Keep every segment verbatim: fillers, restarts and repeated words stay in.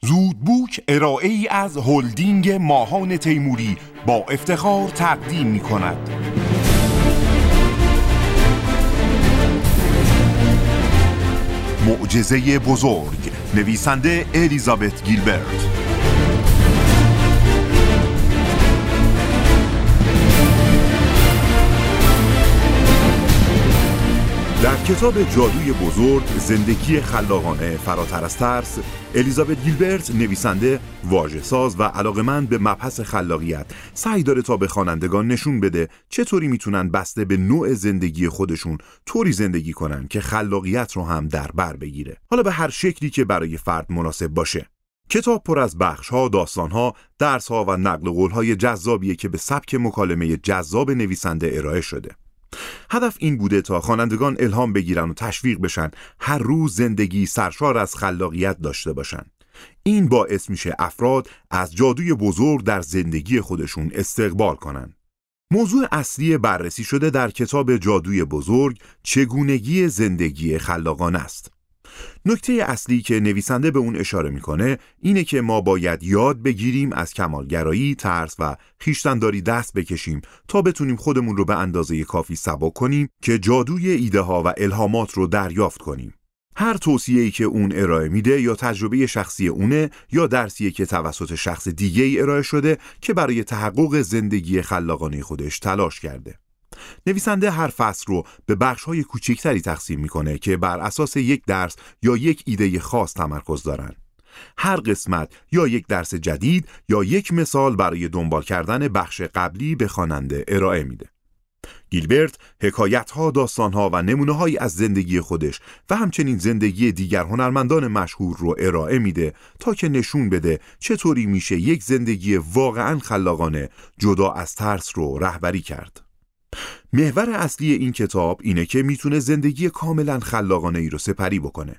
زودبوک ارائه‌ای از هلدینگ ماهان تیموری با افتخار تقدیم می‌کند. معجزه بزرگ، نویسنده الیزابت گیلبرت. در کتاب جادوی بزرگ، زندگی خلاقانه فراتر از ترس، الیزابت گیلبرت نویسنده، واژه‌ساز و علاقه‌مند به مبحث خلاقیت سعی داره تا به خوانندگان نشون بده چطوری میتونن بسته به نوع زندگی خودشون طوری زندگی کنن که خلاقیت رو هم در بر بگیره، حالا به هر شکلی که برای فرد مناسب باشه. کتاب پر از بخش‌ها، داستان‌ها، درس‌ها و نقل قول‌های جذابیه که به سبک مکالمه جذاب نویسنده ارائه شده. هدف این بوده تا خوانندگان الهام بگیرن و تشویق بشن هر روز زندگی سرشار از خلاقیت داشته باشن. این باعث میشه افراد از جادوی بزرگ در زندگی خودشون استقبال کنن. موضوع اصلی بررسی شده در کتاب جادوی بزرگ چگونگی زندگی خلاقانه است. نکته اصلی که نویسنده به اون اشاره میکنه اینه که ما باید یاد بگیریم از کمالگرایی، ترس و خویشتن‌داری دست بکشیم تا بتونیم خودمون رو به اندازه کافی سبک کنیم که جادوی ایده ها و الهامات رو دریافت کنیم. هر توصیه‌ای که اون ارائه میده یا تجربه شخصی اونه یا درسیه که توسط شخص دیگه ای ارائه شده که برای تحقق زندگی خلاقانه خودش تلاش کرده. نویسنده هر فصل رو به بخش‌های کوچکتری تقسیم میکنه که بر اساس یک درس یا یک ایده خاص تمرکز دارن. هر قسمت یا یک درس جدید یا یک مثال برای دنبال کردن بخش قبلی به خواننده ارائه میده. گیلبرت حکایت‌ها، داستان‌ها و نمونه‌هایی از زندگی خودش و همچنین زندگی دیگر هنرمندان مشهور رو ارائه میده تا که نشون بده چطوری میشه یک زندگی واقعاً خلاقانه جدا از ترس رو رهبری کرد. محور اصلی این کتاب اینه که میتونه زندگی کاملا خلاقانه ای رو سپری بکنه.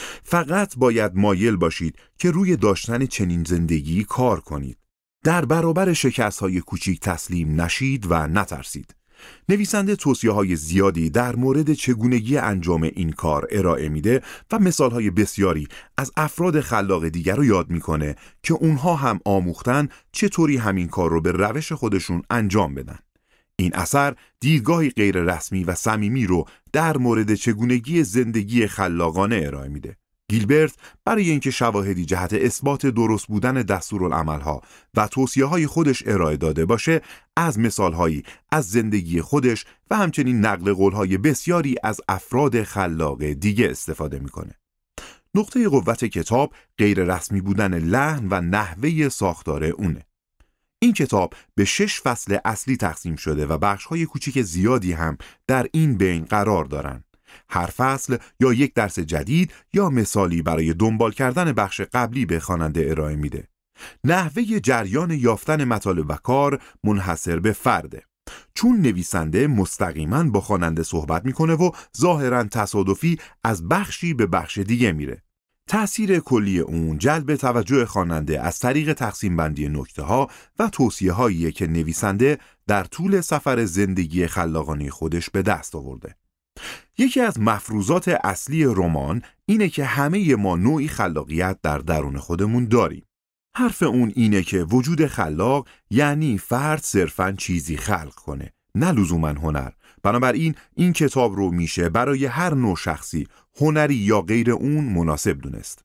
فقط باید مایل باشید که روی داشتن چنین زندگی کار کنید. در برابر شکست‌های کوچیک تسلیم نشید و نترسید. نویسنده توصیه‌های زیادی در مورد چگونگی انجام این کار ارائه میده و مثال‌های بسیاری از افراد خلاق دیگر رو یاد میکنه که اونها هم آموختن چطوری همین کار رو به روش خودشون انجام بدن. این اثر دیدگاهی غیر رسمی و صمیمی رو در مورد چگونگی زندگی خلاقانه ارائه میده. گیلبرت برای اینکه شواهدی جهت اثبات درست بودن دستورالعمل‌ها و توصیه‌های خودش ارائه داده باشه، از مثال‌هایی از زندگی خودش و همچنین نقل قول‌های بسیاری از افراد خلاق دیگه استفاده میکنه. نقطه قوت کتاب غیر رسمی بودن لحن و نحوه ساختار اونه. این کتاب به شش فصل اصلی تقسیم شده و بخش‌های کوچیک زیادی هم در این بین قرار دارن. هر فصل یا یک درس جدید یا مثالی برای دنبال کردن بخش قبلی به خواننده ارائه میده. نحوه جریان یافتن مطالب و کار منحصر به فرده، چون نویسنده مستقیما با خواننده صحبت میکنه و ظاهراً تصادفی از بخشی به بخش دیگه میره. تأثیر کلی اون جلب توجه خواننده از طریق تقسیم بندی نکته‌ها و توصیه‌هایی که نویسنده در طول سفر زندگی خلاقانه خودش به دست آورده. یکی از مفروضات اصلی رمان اینه که همه ما نوعی خلاقیت در درون خودمون داریم. حرف اون اینه که وجود خلاق یعنی فرد صرفاً چیزی خلق کنه، نه لزوماً هنر. بنابراین این کتاب رو میشه برای هر نوع شخصی، هنری یا غیر اون، مناسب دونست.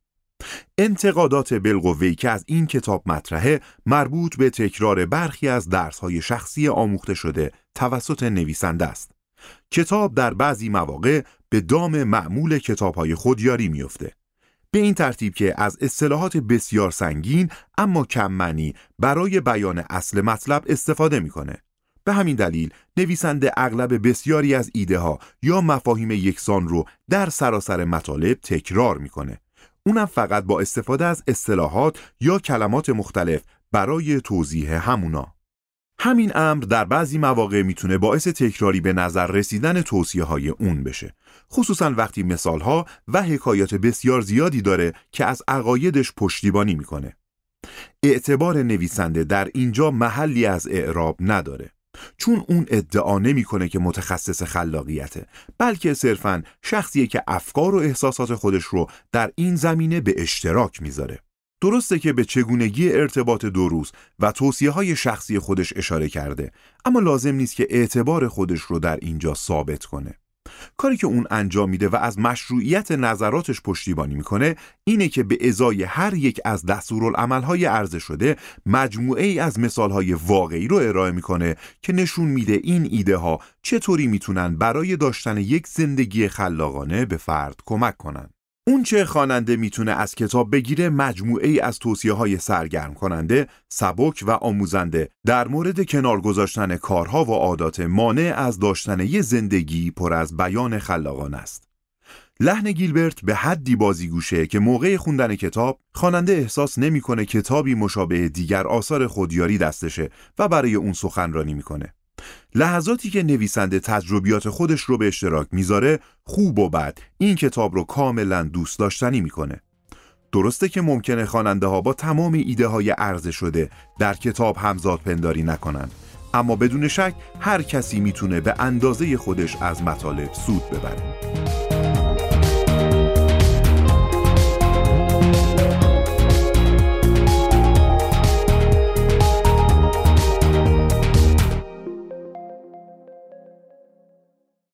انتقادات بالقوه‌ای که از این کتاب مطرحه مربوط به تکرار برخی از درس‌های شخصی آموخته شده توسط نویسنده است. کتاب در بعضی مواقع به دام معمول کتاب‌های خودیاری میفته، به این ترتیب که از اصطلاحات بسیار سنگین اما کم معنی برای بیان اصل مطلب استفاده میکنه. به همین دلیل نویسنده اغلب بسیاری از ایده ها یا مفاهیم یکسان رو در سراسر مطالب تکرار میکنه، اونم فقط با استفاده از اصطلاحات یا کلمات مختلف برای توضیح همونا. همین امر در بعضی مواقع میتونه باعث تکراری به نظر رسیدن توصیه های اون بشه، خصوصا وقتی مثال ها و حکایات بسیار زیادی داره که از عقایدش پشتیبانی میکنه. اعتبار نویسنده در اینجا محلی از اعراب نداره، چون اون ادعا نمیکنه که متخصص خلاقیته، بلکه صرفاً شخصیه که افکار و احساسات خودش رو در این زمینه به اشتراک میذاره. درسته که به چگونگی ارتباط دو روز و توصیه‌های شخصی خودش اشاره کرده، اما لازم نیست که اعتبار خودش رو در اینجا ثابت کنه. کاری که اون انجام میده و از مشروعیت نظراتش پشتیبانی میکنه اینه که به ازای هر یک از دستورالعمل‌های عرضه شده مجموعه ای از مثال‌های واقعی رو ارائه میکنه که نشون میده این ایده ها چطوری میتونن برای داشتن یک زندگی خلاقانه به فرد کمک کنن. اون چه خواننده میتونه از کتاب بگیره مجموعه ای از توصیه‌های سرگرم کننده، سبک و آموزنده در مورد کنار گذاشتن کارها و عادات مانع از داشتن یک زندگی پر از بیان خلاقانه است. لحن گیلبرت به حدی بازیگوشه که موقع خوندن کتاب خواننده احساس نمیکنه کتابی مشابه دیگر آثار خودیاری دستشه و برای اون سخنرانی میکنه. لحظاتی که نویسنده تجربیات خودش رو به اشتراک میذاره خوب و بد این کتاب رو کاملا دوست داشتنی میکنه. درسته که ممکنه خواننده ها با تمام ایده های عرضه شده در کتاب همزاد پنداری نکنن، اما بدون شک هر کسی میتونه به اندازه خودش از مطالب سود ببره.